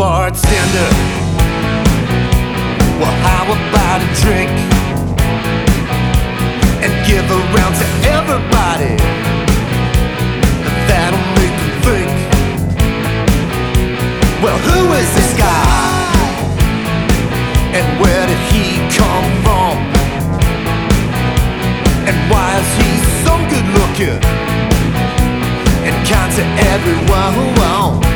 bartender. Well, how about a drink? And give a round to everybody. That'll make them think. Well, who is this guy? And where did he come from? And why is he so good looking and kind to everyone?